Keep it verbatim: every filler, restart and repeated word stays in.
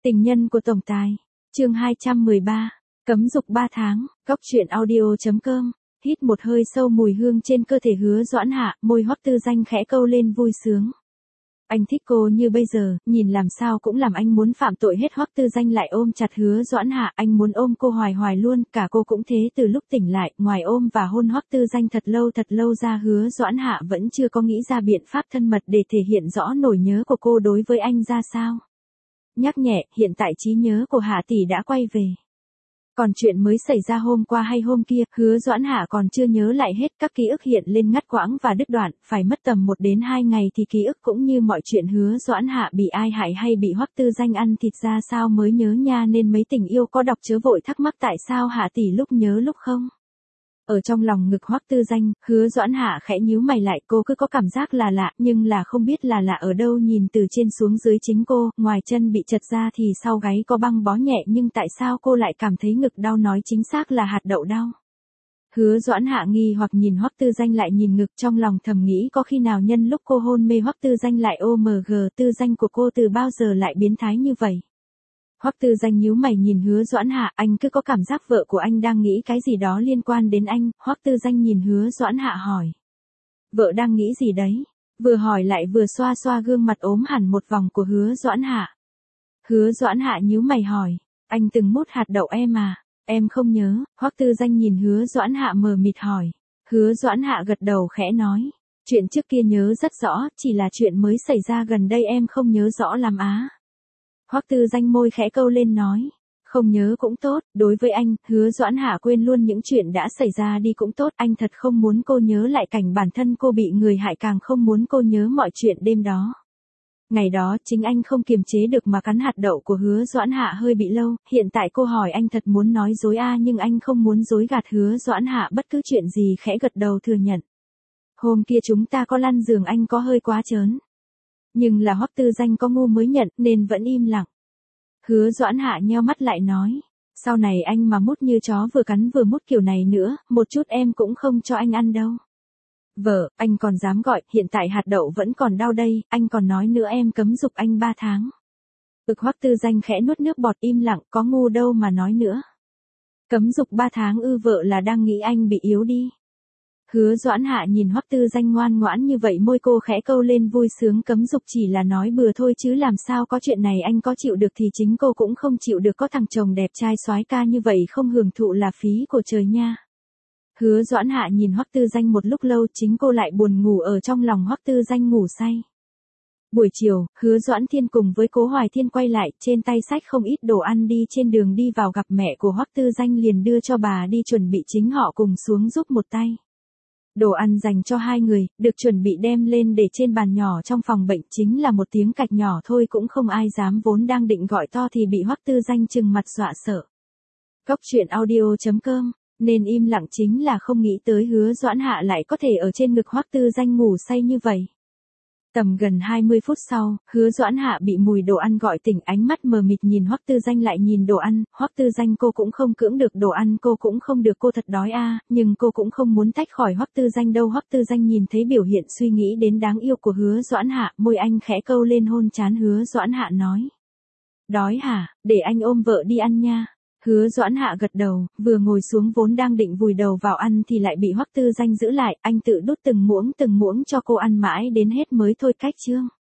Tình nhân của tổng tài. Chương hai trăm mười ba. Cấm dục ba tháng. Góc truyện audio.com. Hít một hơi sâu mùi hương trên cơ thể Hứa Doãn Hạ, môi Hoắc Tư Danh khẽ câu lên vui sướng. Anh thích cô như bây giờ, nhìn làm sao cũng làm anh muốn phạm tội hết. Hoắc Tư Danh lại ôm chặt Hứa Doãn Hạ, anh muốn ôm cô hoài hoài luôn, cả cô cũng thế. Từ lúc tỉnh lại, ngoài ôm và hôn Hoắc Tư Danh thật lâu thật lâu ra, Hứa Doãn Hạ vẫn chưa có nghĩ ra biện pháp thân mật để thể hiện rõ nỗi nhớ của cô đối với anh ra sao. Nhắc nhẹ, hiện tại trí nhớ của Hạ tỷ đã quay về. Còn chuyện mới xảy ra hôm qua hay hôm kia, Hứa Doãn Hạ còn chưa nhớ lại hết, các ký ức hiện lên ngắt quãng và đứt đoạn, phải mất tầm một đến hai ngày thì ký ức cũng như mọi chuyện Hứa Doãn Hạ bị ai hại hay bị Hoắc Tư Danh ăn thịt ra sao mới nhớ nha. Nên mấy tình yêu có đọc chớ vội thắc mắc tại sao Hạ tỷ lúc nhớ lúc không. Ở trong lòng ngực Hoắc Tư Danh, Hứa Doãn Hạ khẽ nhíu mày lại, cô cứ có cảm giác là lạ, nhưng là không biết là lạ ở đâu. Nhìn từ trên xuống dưới chính cô, ngoài chân bị chật ra thì sau gáy có băng bó nhẹ, nhưng tại sao cô lại cảm thấy ngực đau, nói chính xác là hạt đậu đau. Hứa Doãn Hạ nghi hoặc nhìn Hoắc Tư Danh lại nhìn ngực, trong lòng thầm nghĩ có khi nào nhân lúc cô hôn mê Hoắc Tư Danh lại ô em giê, Tư Danh của cô từ bao giờ lại biến thái như vậy. Hoắc Tư Danh nhíu mày nhìn Hứa Doãn Hạ, anh cứ có cảm giác vợ của anh đang nghĩ cái gì đó liên quan đến anh. Hoắc Tư Danh nhìn Hứa Doãn Hạ hỏi. Vợ đang nghĩ gì đấy? Vừa hỏi lại vừa xoa xoa gương mặt ốm hẳn một vòng của Hứa Doãn Hạ. Hứa Doãn Hạ nhíu mày hỏi, anh từng mút hạt đậu em à? Em không nhớ. Hoắc Tư Danh nhìn Hứa Doãn Hạ mờ mịt hỏi. Hứa Doãn Hạ gật đầu khẽ nói, chuyện trước kia nhớ rất rõ, chỉ là chuyện mới xảy ra gần đây em không nhớ rõ lắm á. Hoắc Tư Danh môi khẽ câu lên nói, không nhớ cũng tốt, đối với anh, Hứa Doãn Hạ quên luôn những chuyện đã xảy ra đi cũng tốt, anh thật không muốn cô nhớ lại cảnh bản thân cô bị người hại, càng không muốn cô nhớ mọi chuyện đêm đó. Ngày đó chính anh không kiềm chế được mà cắn hạt đậu của Hứa Doãn Hạ hơi bị lâu, hiện tại cô hỏi anh thật muốn nói dối a, nhưng anh không muốn dối gạt Hứa Doãn Hạ bất cứ chuyện gì, khẽ gật đầu thừa nhận. Hôm kia chúng ta có lăn giường, anh có hơi quá trớn. Nhưng là Hoắc Tư Danh có ngu mới nhận nên vẫn im lặng. Hứa Doãn Hạ nheo mắt lại nói, sau này anh mà mút như chó vừa cắn vừa mút kiểu này nữa, một chút em cũng không cho anh ăn đâu. Vợ, anh còn dám gọi, hiện tại hạt đậu vẫn còn đau đây, anh còn nói nữa em cấm dục anh ba tháng. Ực Hoắc Tư Danh khẽ nuốt nước bọt im lặng, có ngu đâu mà nói nữa. Cấm dục ba tháng ư? Vợ là đang nghĩ anh bị yếu đi. Hứa Doãn Hạ nhìn Hoắc Tư Danh ngoan ngoãn như vậy, môi cô khẽ câu lên vui sướng, cấm dục chỉ là nói bừa thôi chứ làm sao có chuyện này, anh có chịu được thì chính cô cũng không chịu được, có thằng chồng đẹp trai soái ca như vậy không hưởng thụ là phí của trời nha. Hứa Doãn Hạ nhìn Hoắc Tư Danh một lúc lâu, chính cô lại buồn ngủ ở trong lòng Hoắc Tư Danh ngủ say. Buổi chiều, Hứa Doãn Thiên cùng với Cố Hoài Thiên quay lại, trên tay xách không ít đồ ăn, đi trên đường đi vào gặp mẹ của Hoắc Tư Danh liền đưa cho bà đi chuẩn bị, chính họ cùng xuống giúp một tay. Đồ ăn dành cho hai người, được chuẩn bị đem lên để trên bàn nhỏ trong phòng bệnh, chính là một tiếng cạch nhỏ thôi cũng không ai dám, vốn đang định gọi to thì bị Hoắc Tư Danh trừng mặt dọa sợ. Góc truyện audio.com, nên im lặng chính là không nghĩ tới Hứa Doãn Hạ lại có thể ở trên ngực Hoắc Tư Danh ngủ say như vậy. Tầm gần hai mươi phút sau, Hứa Doãn Hạ bị mùi đồ ăn gọi tỉnh, ánh mắt mờ mịt nhìn Hoắc Tư Danh lại nhìn đồ ăn. Hoắc Tư Danh cô cũng không cưỡng được đồ ăn, cô cũng không được, cô thật đói a, nhưng cô cũng không muốn tách khỏi Hoắc Tư Danh đâu. Hoắc Tư Danh nhìn thấy biểu hiện suy nghĩ đến đáng yêu của Hứa Doãn Hạ, môi anh khẽ câu lên hôn trán Hứa Doãn Hạ nói. Đói hả, để anh ôm vợ đi ăn nha. Hứa Doãn Hạ gật đầu, vừa ngồi xuống vốn đang định vùi đầu vào ăn thì lại bị Hoắc Tư Danh giữ lại, anh tự đút từng muỗng từng muỗng cho cô ăn mãi đến hết mới thôi. Cách chương